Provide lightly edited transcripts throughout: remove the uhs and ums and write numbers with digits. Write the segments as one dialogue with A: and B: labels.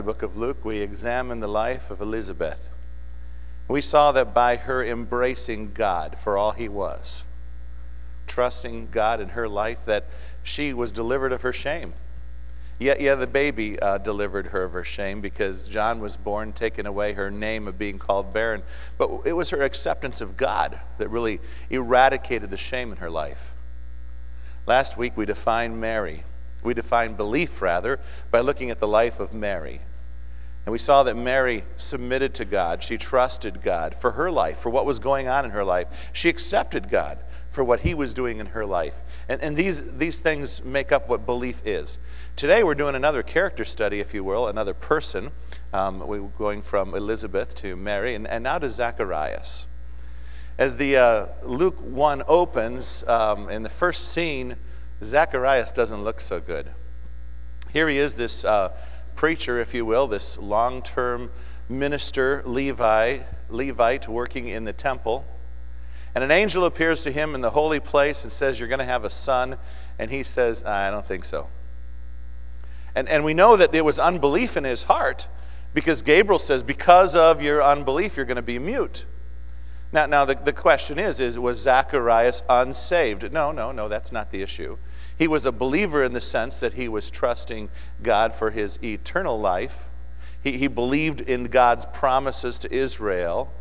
A: The book of Luke, we examine the life of Elizabeth. We saw that by her embracing God for all he was, trusting God in her life, that she was delivered of her shame. Yeah, the baby delivered her of her shame because John was born, taking away her name of being called barren. But it was her acceptance of God that really eradicated the shame in her life. Last week we defined Mary. We defined belief, rather, by looking at the life of Mary. And we saw that Mary submitted to God. She trusted God for her life, for what was going on in her life. She accepted God for what he was doing in her life. And these things make up what belief is. Today we're doing another character study, if you will, another person. We're going from Elizabeth to Mary, and now to Zacharias. As the Luke 1 opens, in the first scene, Zacharias doesn't look so good. Here he is, this preacher, if you will, this long-term minister, Levite working in the temple. And an angel appears to him in the holy place and says, "You're going to have a son." And he says, "I don't think so." And we know that it was unbelief in his heart, because Gabriel says, "Because of your unbelief, you're going to be mute." Now the question is was Zacharias unsaved? No, that's not the issue. He was a believer in the sense that he was trusting God for his eternal life. He believed in God's promises to Israel.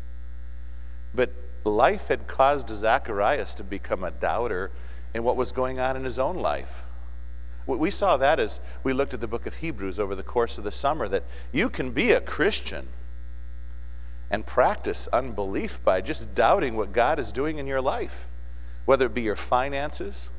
A: But life had caused Zacharias to become a doubter in what was going on in his own life. We saw that as we looked at the book of Hebrews over the course of the summer, that you can be a Christian and practice unbelief by just doubting what God is doing in your life, whether it be your finances.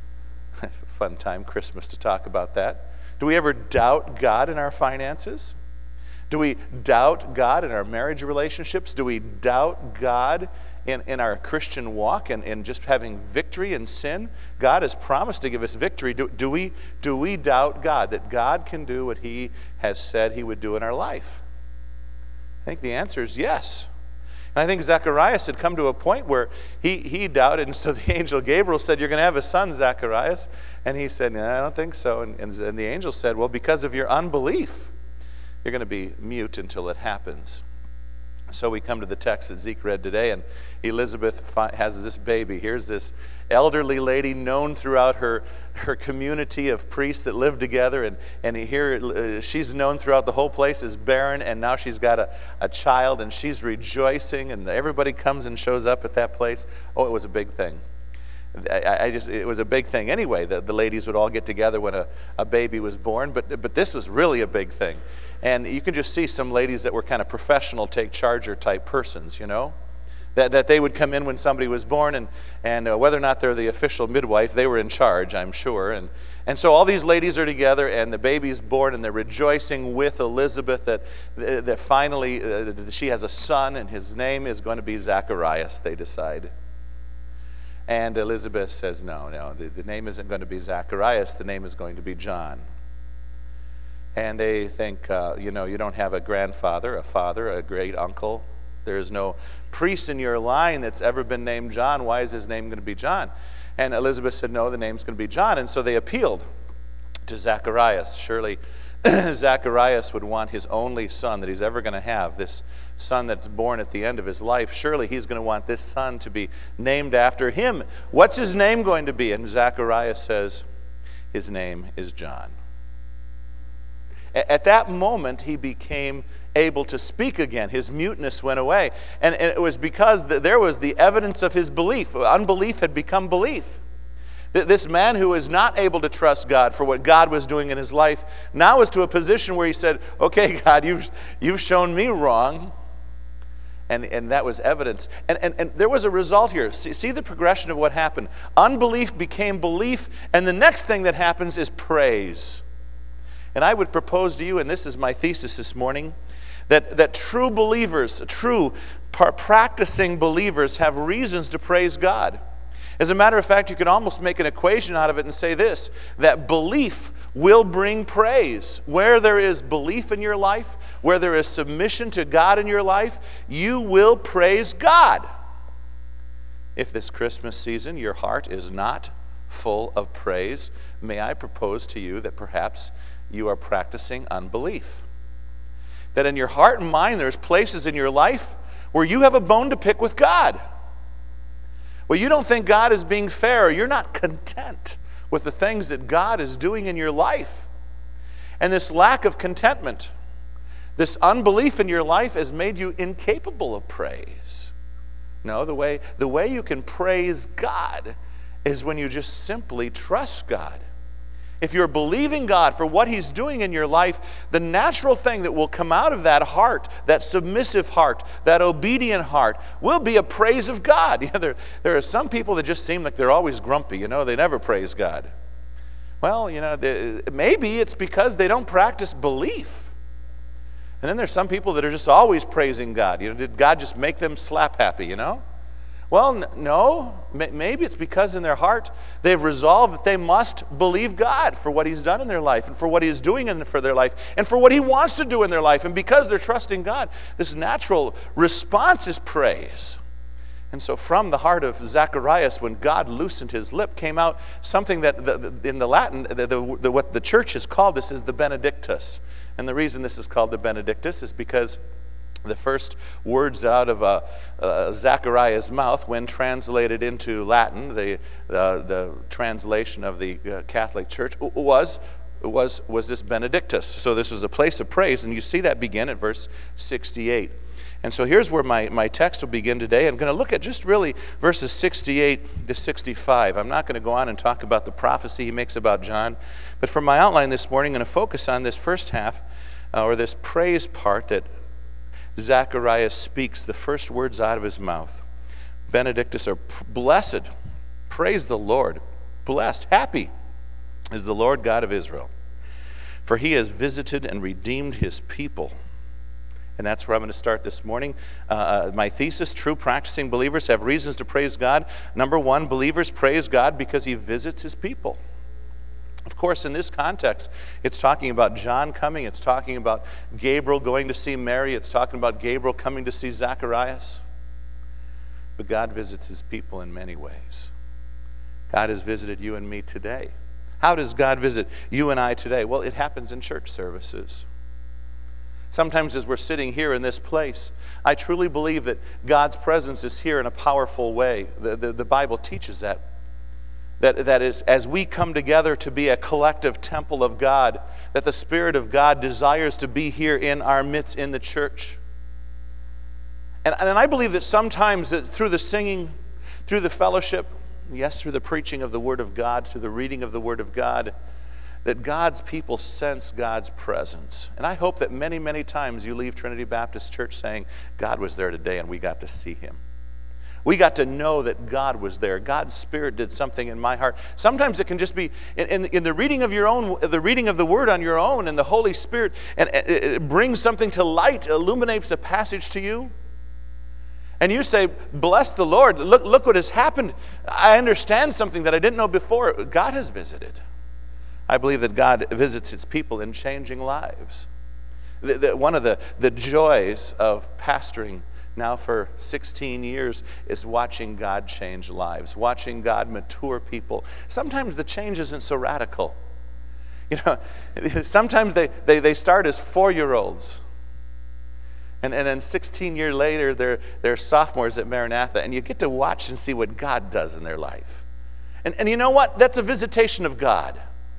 A: Fun time, Christmas, to talk about that. Do we ever doubt God in our finances? Do we doubt God in our marriage relationships? Do we doubt God in our Christian walk and just having victory in sin? God has promised to give us victory. Do we doubt God, that God can do what he has said he would do in our life? I think the answer is yes. And I think Zacharias had come to a point where he doubted, and so the angel Gabriel said, "You're going to have a son, Zacharias." And he said, "No, I don't think so." And the angel said, "Well, because of your unbelief, you're going to be mute until it happens." So we come to the text that Zeke read today, and Elizabeth has this baby. Here's this elderly lady known throughout her community of priests that live together, and here she's known throughout the whole place as barren, and now she's got a child, and she's rejoicing, and everybody comes and shows up at that place. Oh, it was a big thing. It was a big thing anyway. The ladies would all get together when a baby was born, but this was really a big thing. And you can just see some ladies that were kind of professional take-charger type persons, you know, that they would come in when somebody was born, and whether or not they're the official midwife, they were in charge, I'm sure. And so all these ladies are together, and the baby's born, and they're rejoicing with Elizabeth that finally she has a son, and his name is going to be Zacharias, they decide. And Elizabeth says, no, the name isn't going to be Zacharias, the name is going to be John. And they think, you don't have a grandfather, a father, a great uncle. There's no priest in your line that's ever been named John. Why is his name going to be John? And Elizabeth said, no, the name's going to be John. And so they appealed to Zacharias. Surely Zacharias would want his only son that he's ever going to have, this son that's born at the end of his life. Surely he's going to want this son to be named after him. What's his name going to be? And Zacharias says, his name is John. At that moment, he became able to speak again. His muteness went away. And it was because there was the evidence of his belief. Unbelief had become belief. This man who was not able to trust God for what God was doing in his life now is to a position where he said, okay, God, you've shown me wrong. And that was evidence. And there was a result here. See the progression of what happened. Unbelief became belief, and the next thing that happens is praise. And I would propose to you, and this is my thesis this morning, that true believers, true practicing believers have reasons to praise God. As a matter of fact, you can almost make an equation out of it and say this, that belief will bring praise. Where there is belief in your life, where there is submission to God in your life, you will praise God. If this Christmas season your heart is not full of praise, may I propose to you that perhaps you are practicing unbelief. that in your heart and mind there's places in your life where you have a bone to pick with God. Well, you don't think God is being fair, or you're not content with the things that God is doing in your life. And this lack of contentment, this unbelief in your life has made you incapable of praise. No, the way you can praise God is when you just simply trust God. If you're believing God for what He's doing in your life, the natural thing that will come out of that heart, that submissive heart, that obedient heart, will be a praise of God. You know, there are some people that just seem like they're always grumpy. You know, they never praise God. Well, you know, maybe it's because they don't practice belief. And then there's some people that are just always praising God. You know, did God just make them slap happy, you know? Well, no. Maybe it's because in their heart they've resolved that they must believe God for what He's done in their life, and for what He is doing for their life, and for what He wants to do in their life. And because they're trusting God, this natural response is praise. And so from the heart of Zacharias, when God loosened his lip, came out something that in the Latin, what the church has called this is the Benedictus. And the reason this is called the Benedictus is because the first words out of Zacharias' mouth, when translated into Latin, the translation of the Catholic Church, was this Benedictus. So this is a place of praise, and you see that begin at verse 68. And so here's where my text will begin today. I'm going to look at just really verses 68 to 65. I'm not going to go on and talk about the prophecy he makes about John, but for my outline this morning, I'm going to focus on this first half, or this praise part that Zacharias speaks, the first words out of his mouth. Benedictus, or blessed, praise the Lord, blessed, happy is the Lord God of Israel, for He has visited and redeemed His people. And that's where I'm going to start this morning. My thesis, true practicing believers have reasons to praise God. Number one, believers praise God because He visits His people. Of course, in this context, it's talking about John coming. It's talking about Gabriel going to see Mary. It's talking about Gabriel coming to see Zacharias. But God visits His people in many ways. God has visited you and me today. How does God visit you and I today? Well, it happens in church services. Sometimes as we're sitting here in this place, I truly believe that God's presence is here in a powerful way. The Bible teaches that. That is, as we come together to be a collective temple of God, that the Spirit of God desires to be here in our midst in the church. And I believe that sometimes that through the singing, through the fellowship, yes, through the preaching of the Word of God, through the reading of the Word of God, that God's people sense God's presence. And I hope that many, many times you leave Trinity Baptist Church saying, God was there today and we got to see Him. We got to know that God was there. God's Spirit did something in my heart. Sometimes it can just be in the reading of your own, the reading of the Word on your own, and the Holy Spirit, and it brings something to light, illuminates a passage to you. And you say, bless the Lord. Look what has happened. I understand something that I didn't know before. God has visited. I believe that God visits His people in changing lives. One of the joys of pastoring now for 16 years is watching God change lives, watching God mature people. Sometimes the change isn't so radical. You know, sometimes they start as 4-year-olds. And then 16 years later, they're sophomores at Maranatha, and you get to watch and see what God does in their life. And you know what? That's a visitation of God.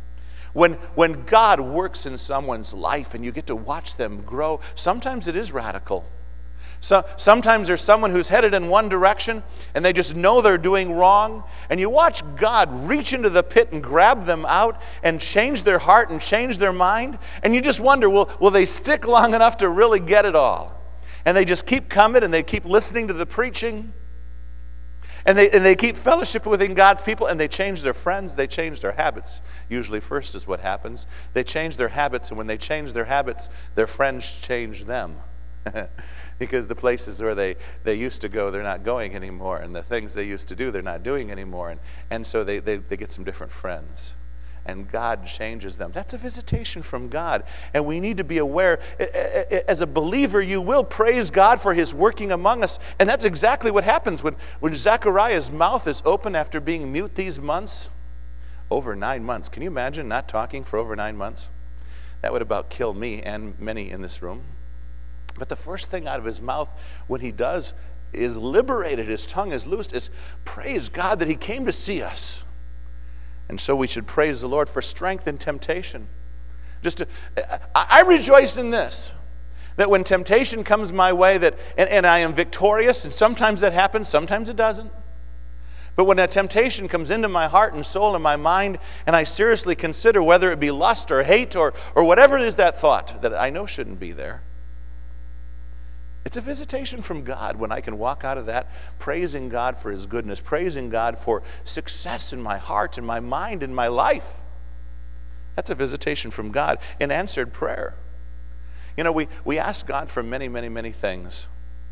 A: When God works in someone's life and you get to watch them grow, sometimes it is radical. So sometimes there's someone who's headed in one direction and they just know they're doing wrong, and you watch God reach into the pit and grab them out and change their heart and change their mind, and you just wonder, will they stick long enough to really get it all? And they just keep coming and they keep listening to the preaching, and they keep fellowship within God's people, and they change their friends, they change their habits. Usually first is what happens. They change their habits, and when they change their habits, their friends change them. Because the places where they used to go, they're not going anymore, and the things they used to do, they're not doing anymore, and so they get some different friends. And God changes them. That's a visitation from God. And we need to be aware, as a believer, you will praise God for His working among us. And that's exactly what happens when Zechariah's mouth is open after being mute these months. Over 9 months. Can you imagine not talking for over 9 months? That would about kill me and many in this room. But the first thing out of his mouth when he does is liberated, his tongue is loosed, is praise God that he came to see us. And so we should praise the Lord for strength in temptation. I rejoice in this, that when temptation comes my way, and I am victorious, and sometimes that happens, sometimes it doesn't. But when a temptation comes into my heart and soul and my mind, and I seriously consider whether it be lust or hate or whatever it is, that thought that I know shouldn't be there, it's a visitation from God when I can walk out of that praising God for his goodness, praising God for success in my heart, in my mind, in my life. That's a visitation from God, an answered prayer. You know, we ask God for many, many, many things.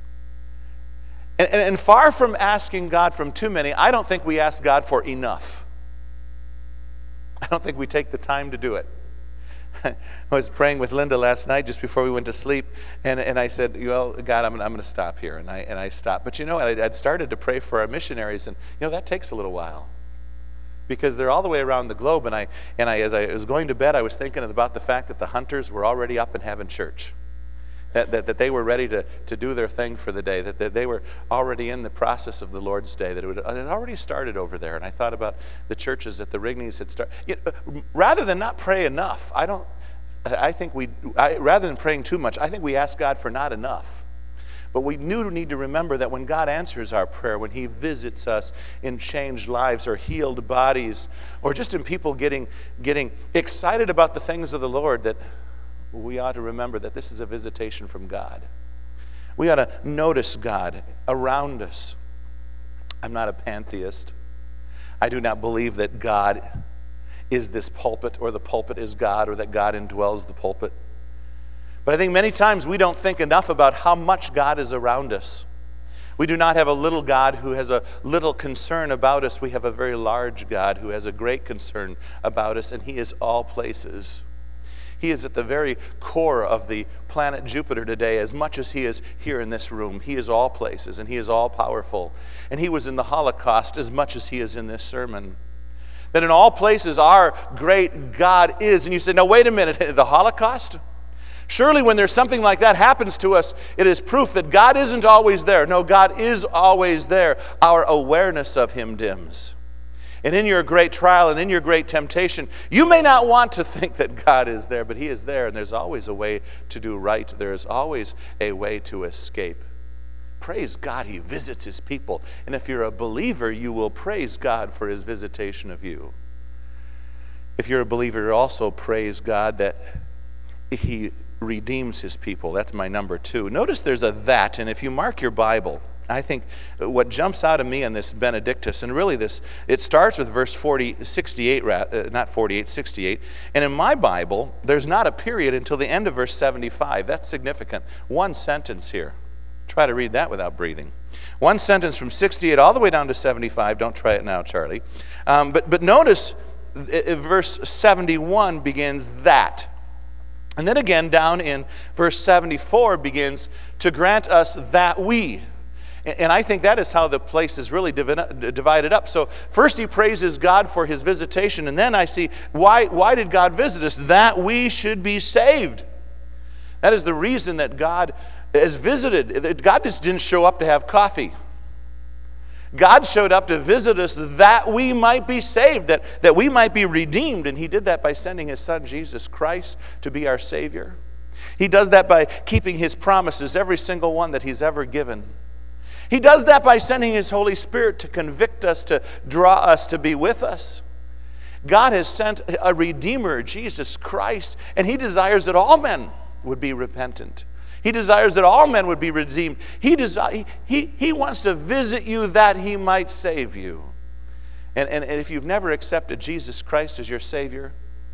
A: And far from asking God from too many, I don't think we ask God for enough. I don't think we take the time to do it. I was praying with Linda last night just before we went to sleep, and I said, well, God, I'm going to stop here. And I stopped. But you know, I'd started to pray for our missionaries, and you know, that takes a little while, because they're all the way around the globe. And as I was going to bed, I was thinking about the fact that the hunters were already up and having church. That they were ready to do their thing for the day, that they were already in the process of the Lord's Day, that it had already started over there. And I thought about the churches that the Rigneys had started. Rather than not pray enough, rather than praying too much, I think we ask God for not enough. But we need to remember that when God answers our prayer, when he visits us in changed lives or healed bodies, or just in people getting excited about the things of the Lord, that we ought to remember that this is a visitation from God. We ought to notice God around us. I'm not a pantheist. I do not believe that God is this pulpit, or the pulpit is God, or that God indwells the pulpit. But I think many times we don't think enough about how much God is around us. We do not have a little God who has a little concern about us. We have a very large God who has a great concern about us, and he is all places. He is at the very core of the planet Jupiter today, as much as he is here in this room. He is all places, and he is all powerful. And he was in the Holocaust as much as he is in this sermon. That in all places our great God is. And you say, now wait a minute, the Holocaust? Surely when there's something like that happens to us, it is proof that God isn't always there. No, God is always there. Our awareness of him dims. And in your great trial and in your great temptation, you may not want to think that God is there, but he is there, and there's always a way to do right. There is always a way to escape. Praise God, he visits his people. And if you're a believer, you will praise God for his visitation of you. If you're a believer, also praise God that he redeems his people. That's my number 2. Notice there's a that, and if you mark your Bible, I think what jumps out of me on this Benedictus, and really it starts with verse 68, not 48, 68. And in my Bible, there's not a period until the end of verse 75. That's significant. One sentence here. Try to read that without breathing. One sentence from 68 all the way down to 75. Don't try it now, Charlie. But notice verse 71 begins that. And then again down in verse 74 begins to grant us that we. And I think that is how the place is really divided up. So first he praises God for his visitation, and then I see, why did God visit us? That we should be saved. That is the reason that God has visited. God just didn't show up to have coffee. God showed up to visit us that we might be saved, that we might be redeemed. And he did that by sending his son, Jesus Christ, to be our Savior. He does that by keeping his promises, every single one that he's ever given. He does that by sending his Holy Spirit to convict us, to draw us, to be with us. God has sent a Redeemer, Jesus Christ, and he desires that all men would be repentant. He desires that all men would be redeemed. He wants to visit you that he might save you. And if you've never accepted Jesus Christ as your Savior,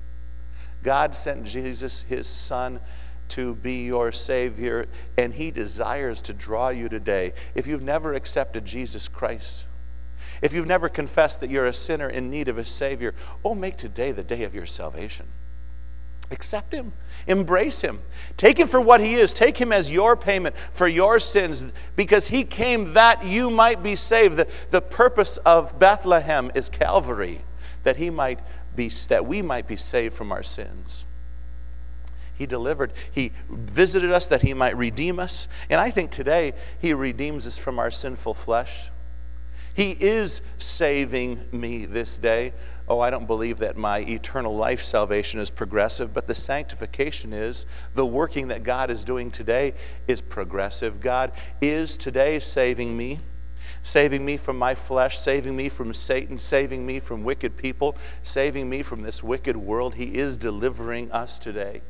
A: God sent Jesus, his Son, to be your Savior, and he desires to draw you today. If you've never accepted Jesus Christ, if you've never confessed that you're a sinner in need of a Savior, make today the day of your salvation. Accept him. Embrace him. Take him for what he is. Take him as your payment for your sins, because he came that you might be saved. The purpose of Bethlehem is Calvary, that we might be saved from our sins. He delivered. He visited us that he might redeem us. And I think today he redeems us from our sinful flesh. He is saving me this day. Oh, I don't believe that my eternal life salvation is progressive, but the sanctification is. The working that God is doing today is progressive. God is today saving me from my flesh, saving me from Satan, saving me from wicked people, saving me from this wicked world. He is delivering us today.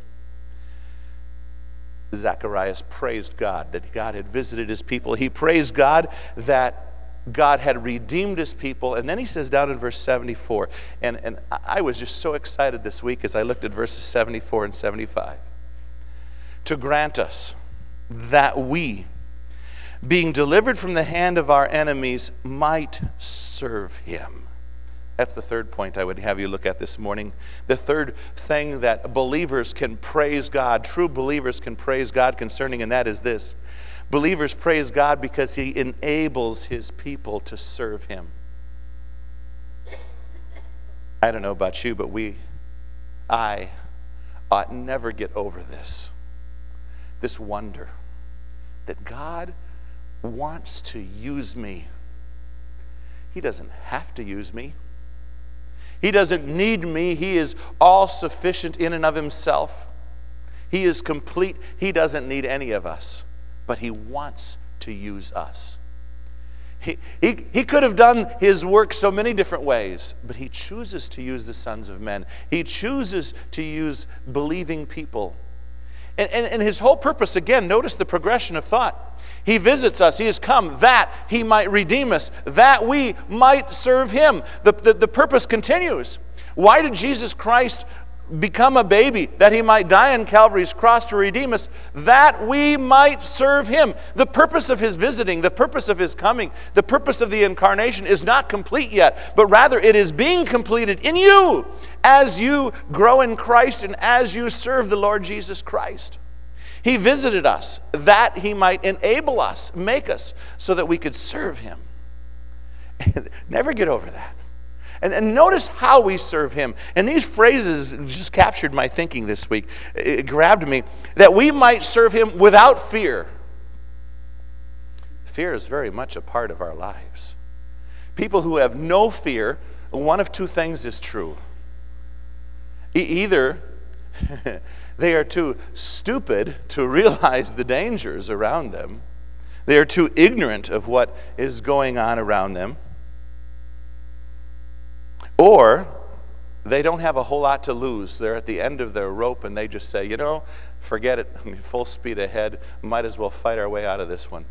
A: Zacharias praised God that God had visited his people. He praised God that God had redeemed his people. And then he says down in verse 74, and I was just so excited this week as I looked at verses 74 and 75, to grant us that we, being delivered from the hand of our enemies, might serve him. That's the third point I would have you look at this morning. The third thing that believers can praise God, true believers can praise God concerning, and that is this. Believers praise God because he enables his people to serve him. I don't know about you, but I ought never get over this wonder that God wants to use me. He doesn't have to use me. He doesn't need me. He is all sufficient in and of himself. He is complete. He doesn't need any of us, but he wants to use us. He could have done his work so many different ways, but he chooses to use the sons of men. He chooses to use believing people. And his whole purpose, again, notice the progression of thought. He visits us. He has come that he might redeem us, that we might serve him. The purpose continues. Why did Jesus Christ become a baby? That he might die on Calvary's cross to redeem us, that we might serve him. The purpose of his visiting, the purpose of his coming, the purpose of the incarnation is not complete yet, but rather it is being completed in you as you grow in Christ and as you serve the Lord Jesus Christ. He visited us that he might enable us, make us, so that we could serve him. Never get over that. And notice how we serve him. And these phrases just captured my thinking this week. It grabbed me. That we might serve him without fear. Fear is very much a part of our lives. People who have no fear, one of two things is true. Either they are too stupid to realize the dangers around them. They are too ignorant of what is going on around them. Or they don't have a whole lot to lose. They're at the end of their rope and they just say, forget it, full speed ahead, might as well fight our way out of this one.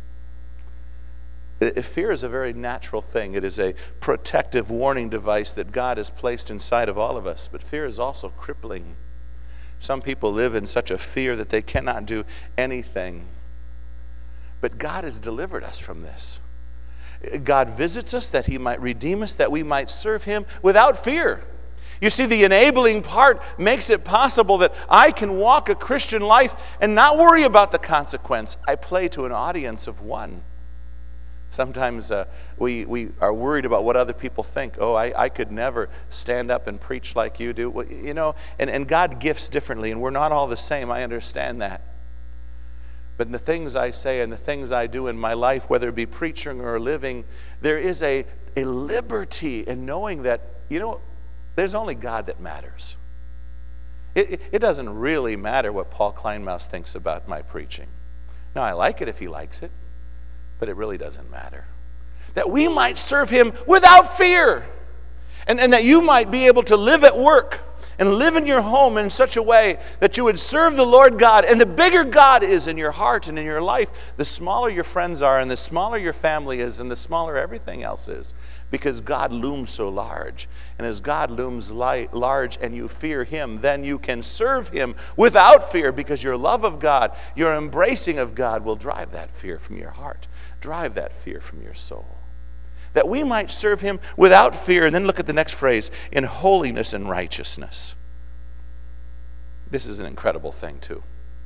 A: Fear is a very natural thing. It is a protective warning device that God has placed inside of all of us. But fear is also crippling. Some people live in such a fear that they cannot do anything. But God has delivered us from this. God visits us that he might redeem us, that we might serve him without fear. You see, the enabling part makes it possible that I can walk a Christian life and not worry about the consequence. I play to an audience of one. Sometimes we are worried about what other people think. Oh, I could never stand up and preach like you do. Well, and God gifts differently, and we're not all the same. I understand that. But in the things I say and the things I do in my life, whether it be preaching or living, there is a liberty in knowing that, there's only God that matters. It doesn't really matter what Paul Kleinmaus thinks about my preaching. Now, I like it if he likes it, but it really doesn't matter. That we might serve him without fear, and that you might be able to live at work and live in your home in such a way that you would serve the Lord God. And the bigger God is in your heart and in your life, the smaller your friends are, and the smaller your family is, and the smaller everything else is. Because God looms so large. And as God looms large and you fear him, then you can serve him without fear, because your love of God, your embracing of God will drive that fear from your heart, drive that fear from your soul. That we might serve him without fear. And then look at the next phrase, in holiness and righteousness. This is an incredible thing too.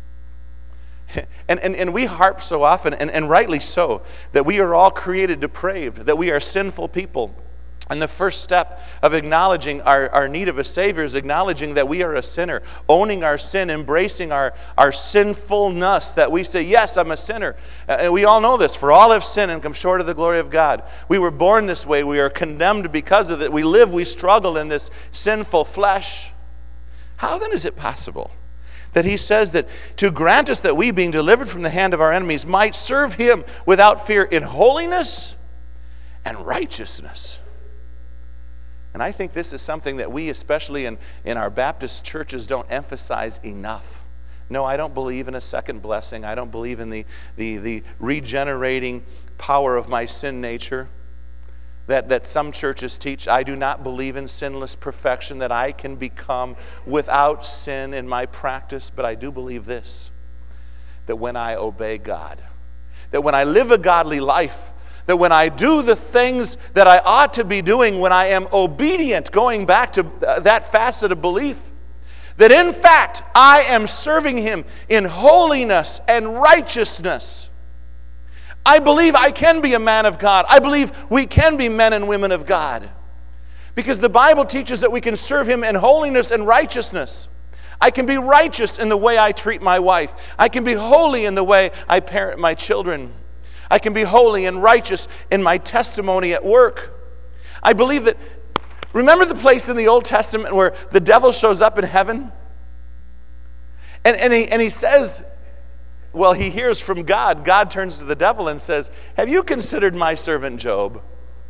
A: And we harp so often, and rightly so, that we are all created depraved, that we are sinful people. And the first step of acknowledging our need of a Savior is acknowledging that we are a sinner, owning our sin, embracing our sinfulness, that we say, yes, I'm a sinner. And we all know this. For all have sinned and come short of the glory of God. We were born this way. We are condemned because of it. We struggle in this sinful flesh. How then is it possible that he says that to grant us that we, being delivered from the hand of our enemies, might serve him without fear in holiness and righteousness? And I think this is something that we, especially in our Baptist churches, don't emphasize enough. No, I don't believe in a second blessing. I don't believe in the regenerating power of my sin nature that some churches teach. I do not believe in sinless perfection, that I can become without sin in my practice. But I do believe this, that when I obey God, that when I live a godly life, that when I do the things that I ought to be doing, when I am obedient, going back to that facet of belief, that in fact I am serving him in holiness and righteousness. I believe I can be a man of God. I believe we can be men and women of God. Because the Bible teaches that we can serve him in holiness and righteousness. I can be righteous in the way I treat my wife. I can be holy in the way I parent my children. I can be holy and righteous in my testimony at work. I believe that, remember the place in the Old Testament where the devil shows up in heaven? And he says, well, he hears from God. God turns to the devil and says, have you considered my servant Job?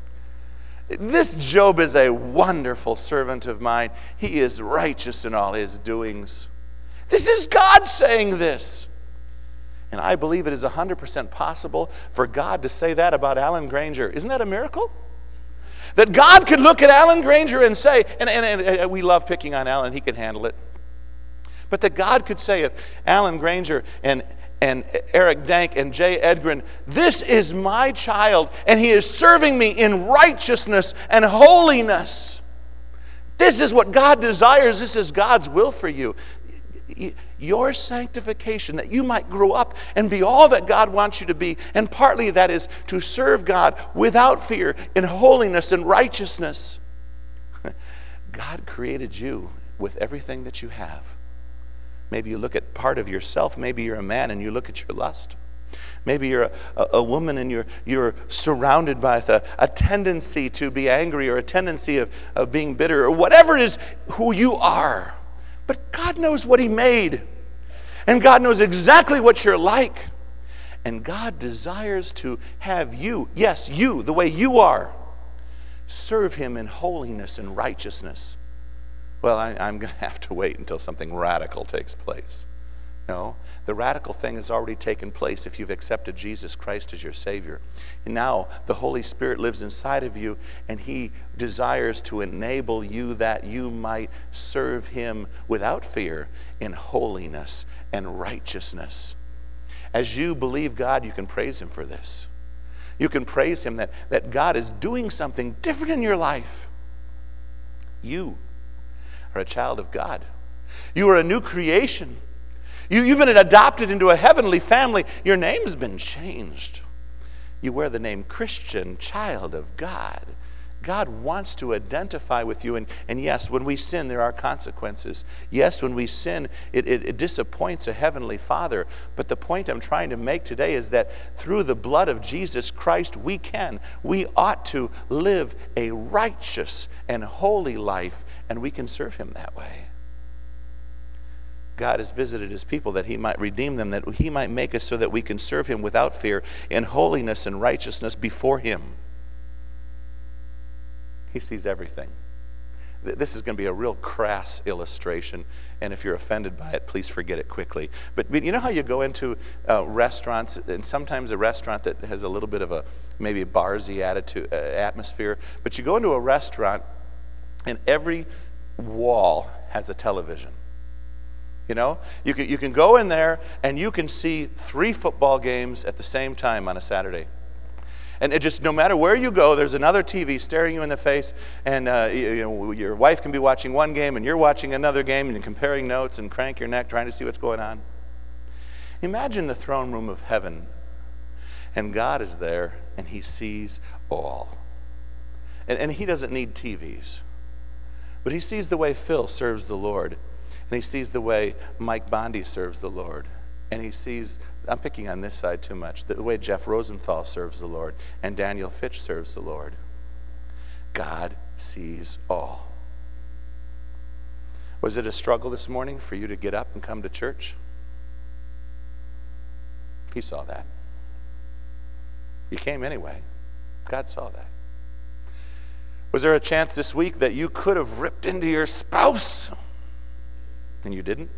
A: This Job is a wonderful servant of mine. He is righteous in all his doings. This is God saying this. And I believe it is 100% possible for God to say that about Alan Granger. Isn't that a miracle? That God could look at Alan Granger and say, and we love picking on Alan, he can handle it. But that God could say of Alan Granger and Eric Dank and Jay Edgren, this is my child, and he is serving me in righteousness and holiness. This is what God desires. This is God's will for you. Your sanctification, that you might grow up and be all that God wants you to be. And partly that is to serve God without fear, in holiness and righteousness. God created you with everything that you have. Maybe you look at part of yourself. Maybe you're a man and you look at your lust. Maybe you're a woman and you're surrounded by a tendency to be angry, or a tendency of being bitter, or whatever it is who you are. But God knows what he made. And God knows exactly what you're like. And God desires to have you, yes, you, the way you are, serve him in holiness and righteousness. Well, I'm going to have to wait until something radical takes place. No, the radical thing has already taken place if you've accepted Jesus Christ as your Savior. And now the Holy Spirit lives inside of you, and he desires to enable you that you might serve him without fear in holiness and righteousness. As you believe God, you can praise him for this. You can praise him that God is doing something different in your life. You are a child of God. You are a new creation. You've been adopted into a heavenly family. Your name has been changed. You wear the name Christian, child of God. God wants to identify with you. And yes, when we sin, there are consequences. Yes, when we sin, it disappoints a heavenly Father. But the point I'm trying to make today is that through the blood of Jesus Christ, we ought to live a righteous and holy life, and we can serve him that way. God has visited his people that he might redeem them, that he might make us so that we can serve him without fear in holiness and righteousness before him. He sees everything. This is going to be a real crass illustration, and if you're offended by it, please forget it quickly. But you know how you go into restaurants, and sometimes a restaurant that has a little bit of a maybe a barsy atmosphere, but you go into a restaurant and every wall has a television. You know, you can go in there and you can see 3 football games at the same time on a Saturday. And it just, no matter where you go, there's another TV staring you in the face, and your wife can be watching one game and you're watching another game, and you're comparing notes and crank your neck trying to see what's going on. Imagine the throne room of heaven, and God is there and he sees all. And he doesn't need TVs. But he sees the way Phil serves the Lord. And he sees the way Mike Bondi serves the Lord. And he sees, I'm picking on this side too much, the way Jeff Rosenthal serves the Lord and Daniel Fitch serves the Lord. God sees all. Was it a struggle this morning for you to get up and come to church? He saw that. You came anyway. God saw that. Was there a chance this week that you could have ripped into your spouse and you didn't?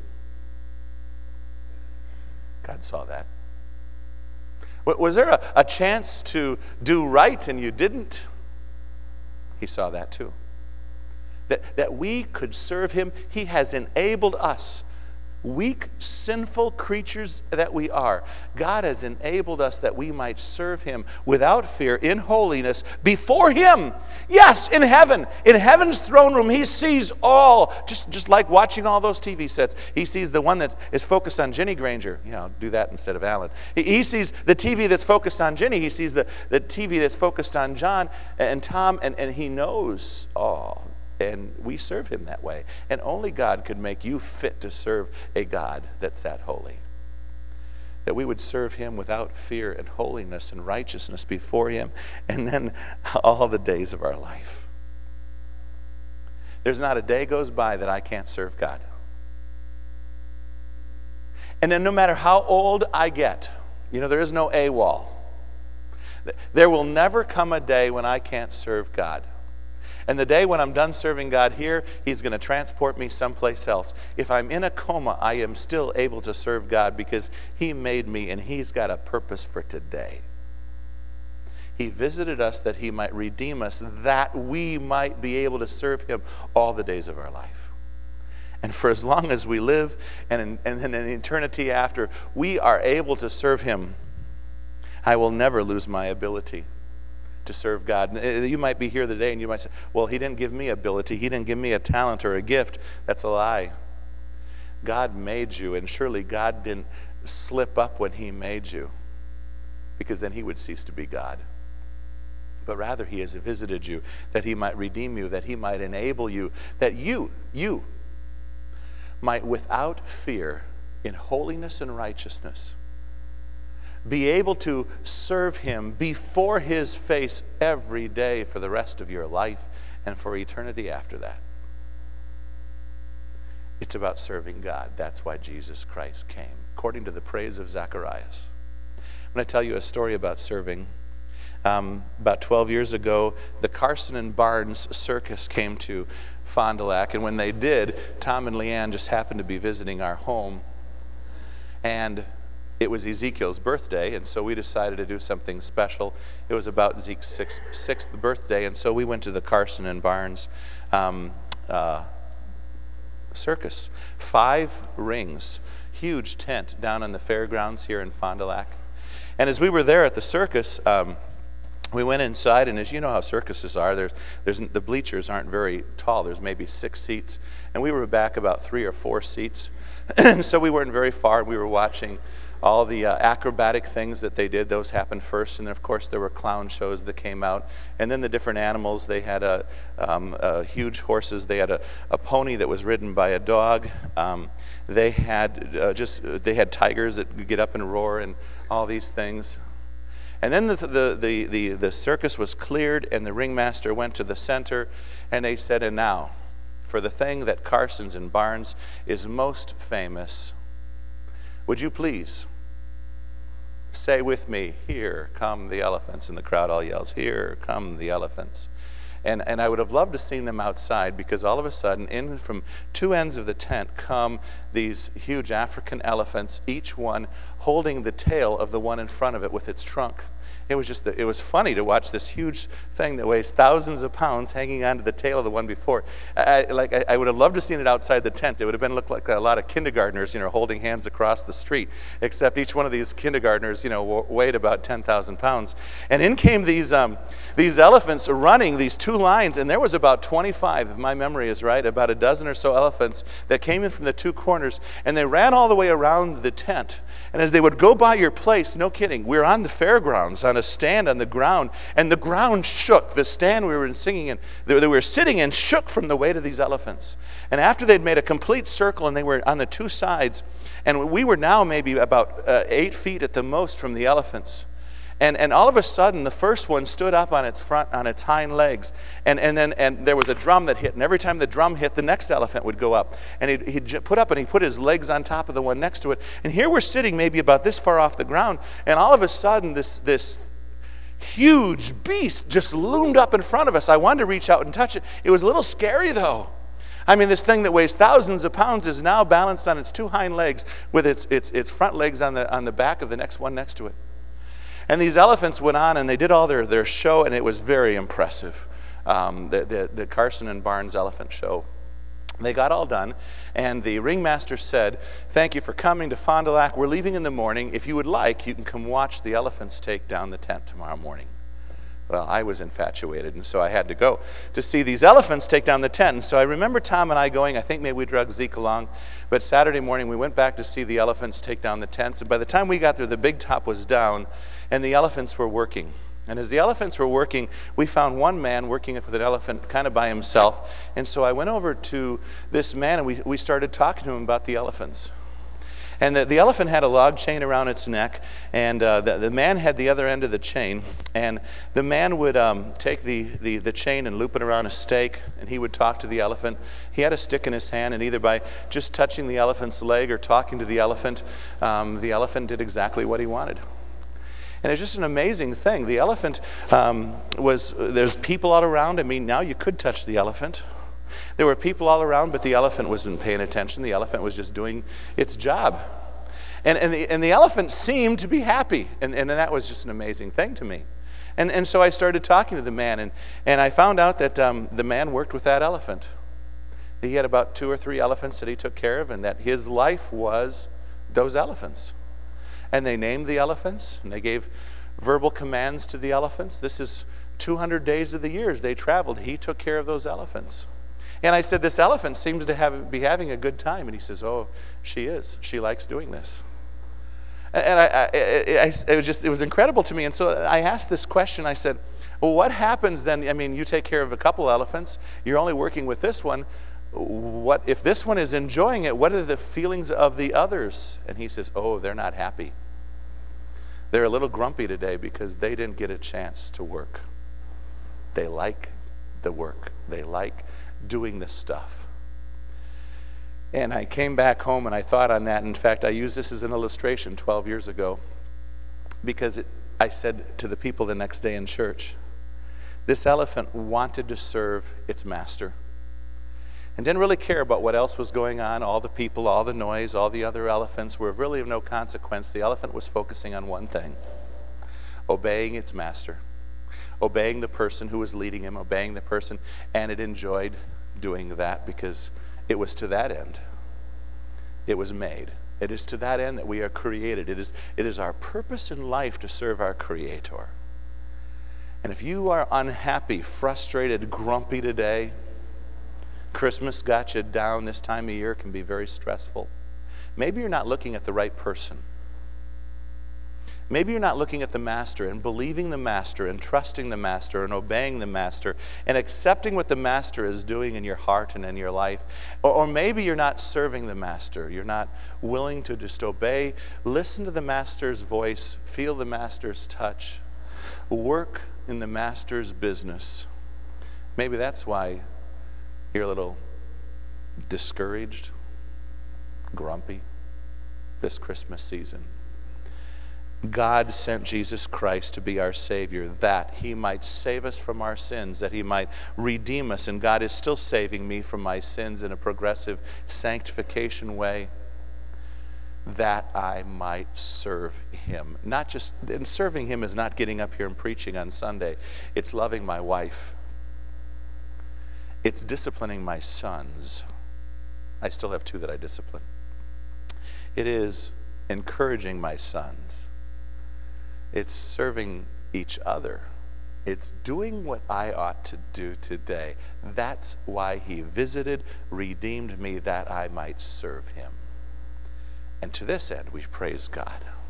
A: God saw that. Was there a chance to do right and you didn't? He saw that too. That we could serve him. He has enabled us, weak, sinful creatures that we are. God has enabled us that we might serve him without fear, in holiness, before him. Yes, in heaven. In heaven's throne room, he sees all. Just like watching all those TV sets. He sees the one that is focused on Ginny Granger. Do that instead of Alan. He sees the TV that's focused on Ginny. He sees the TV that's focused on John and Tom, and he knows all. And we serve him that way. And only God could make you fit to serve a God that's that holy. That we would serve him without fear and holiness and righteousness before him, and then all the days of our life. There's not a day goes by that I can't serve God. And then no matter how old I get, there is no AWOL. There will never come a day when I can't serve God. And the day when I'm done serving God here, he's going to transport me someplace else. If I'm in a coma, I am still able to serve God because he made me and he's got a purpose for today. He visited us that he might redeem us, that we might be able to serve him all the days of our life. And for as long as we live and in eternity after, we are able to serve him. I will never lose my ability to serve God. You might be here today and you might say, well, he didn't give me ability. He didn't give me a talent or a gift. That's a lie. God made you, and surely God didn't slip up when he made you, because then he would cease to be God. But rather he has visited you that he might redeem you, that he might enable you, that you might without fear, in holiness and righteousness, be able to serve him before his face every day for the rest of your life and for eternity after that. It's about serving God. That's why Jesus Christ came, according to the praise of Zacharias. I'm going to tell you a story about serving. About 12 years ago, the Carson and Barnes Circus came to Fond du Lac, and when they did, Tom and Leanne just happened to be visiting our home, and it was Ezekiel's birthday, and so we decided to do something special. It was about Zeke's sixth birthday, and so we went to the Carson and Barnes circus. 5 rings, huge tent down on the fairgrounds here in Fond du Lac. And as we were there at the circus, we went inside, and as you know how circuses are, the bleachers aren't very tall. There's maybe 6 seats, and we were back about 3 or 4 seats. So we weren't very far. We were watching all the acrobatic things that they did. Those happened first, and of course there were clown shows that came out, and then the different animals. They had huge horses. They had a pony that was ridden by a dog. They had tigers that could get up and roar, and all these things. And then the circus was cleared, and the ringmaster went to the center, and they said, and now, for the thing that Carson's and Barnes is most famous, would you please say with me, here come the elephants? And the crowd all yells, here come the elephants. And I would have loved to seen them outside, because all of a sudden, in from 2 ends of the tent come these huge African elephants, each one holding the tail of the one in front of it with its trunk. It was funny to watch this huge thing that weighs thousands of pounds hanging onto the tail of the one before. I would have loved to seen it outside the tent. It would have looked like a lot of kindergartners, holding hands across the street. Except each one of these kindergartners, weighed about 10,000 pounds. And in came these elephants running, these 2 two lines, and there was about 25, if my memory is right, about a dozen or so elephants that came in from the two corners, and they ran all the way around the tent. And as they would go by your place, no kidding, we were on the fairgrounds, on a stand on the ground, and the ground shook. The stand we were singing in, that we were sitting in, shook from the weight of these elephants. And after they'd made a complete circle, and they were on the two sides, and we were now maybe about 8 feet at the most from the elephants. And all of a sudden, the first one stood up on its hind legs, and there was a drum that hit, and every time the drum hit, the next elephant would go up, and he'd put up, and he put his legs on top of the one next to it, and here we're sitting maybe about this far off the ground, and all of a sudden, this huge beast just loomed up in front of us. I wanted to reach out and touch it. It was a little scary, though. I mean, this thing that weighs thousands of pounds is now balanced on its two hind legs with its front legs on the back of the next one next to it. And these elephants went on, and they did all their show, and it was very impressive, the Carson and Barnes elephant show. They got all done, and the ringmaster said, "Thank you for coming to Fond du Lac. We're leaving in the morning. If you would like, you can come watch the elephants take down the tent tomorrow morning." Well, I was infatuated, and so I had to go to see these elephants take down the tent. And so I remember Tom and I going, I think maybe we dragged Zeke along, but Saturday morning we went back to see the elephants take down the tents. And by the time we got there, the big top was down, and the elephants were working. And as the elephants were working, we found one man working with an elephant kind of by himself. And so I went over to this man, and we started talking to him about the elephants. And the elephant had a log chain around its neck, and the man had the other end of the chain. And the man would take the chain and loop it around a stake, and he would talk to the elephant. He had a stick in his hand, and either by just touching the elephant's leg or talking to the elephant did exactly what he wanted. And it's just an amazing thing. The elephant there's people all around. I mean, now you could touch the elephant. There were people all around, but the elephant wasn't paying attention. The elephant was just doing its job. And the elephant seemed to be happy, and that was just an amazing thing to me. And so I started talking to the man, and I found out that the man worked with that elephant. He had about 2 or 3 elephants that he took care of, and that his life was those elephants. And they named the elephants, and they gave verbal commands to the elephants. This is 200 days of the year they traveled. He took care of those elephants. And I said, this elephant seems to be having a good time. And he says, oh, she is. She likes doing this. And it was incredible to me. And so I asked this question. I said, well, what happens then? I mean, you take care of a couple elephants. You're only working with this one. What if this one is enjoying it? What are the feelings of the others? And he says, oh, they're not happy. They're a little grumpy today because they didn't get a chance to work. They like the work. They like doing this stuff. And I came back home and I thought on that. In fact, I used this as an illustration 12 years ago because I said to the people the next day in church, this elephant wanted to serve its master and didn't really care about what else was going on, all the people, all the noise, all the other elephants were really of no consequence. The elephant was focusing on one thing, obeying its master, obeying the person who was leading him, obeying the person, and it enjoyed doing that because it was to that end. It was made. It is to that end that we are created. It is our purpose in life to serve our Creator. And if you are unhappy, frustrated, grumpy today, Christmas got you down this time of year, can be very stressful. Maybe you're not looking at the right person. Maybe you're not looking at the Master and believing the Master and trusting the Master and obeying the Master and accepting what the Master is doing in your heart and in your life. Or maybe you're not serving the Master. You're not willing to just obey. Listen to the Master's voice. Feel the Master's touch. Work in the Master's business. Maybe that's why you're a little discouraged, grumpy this Christmas season. God sent Jesus Christ to be our Savior, that He might save us from our sins, that He might redeem us. And God is still saving me from my sins in a progressive sanctification way, that I might serve Him. Not just, and serving Him is not getting up here and preaching on Sunday. It's loving my wife. It's disciplining my sons. I still have 2 that I discipline. It is encouraging my sons. It's serving each other. It's doing what I ought to do today. That's why he visited, redeemed me, that I might serve him. And to this end, we praise God.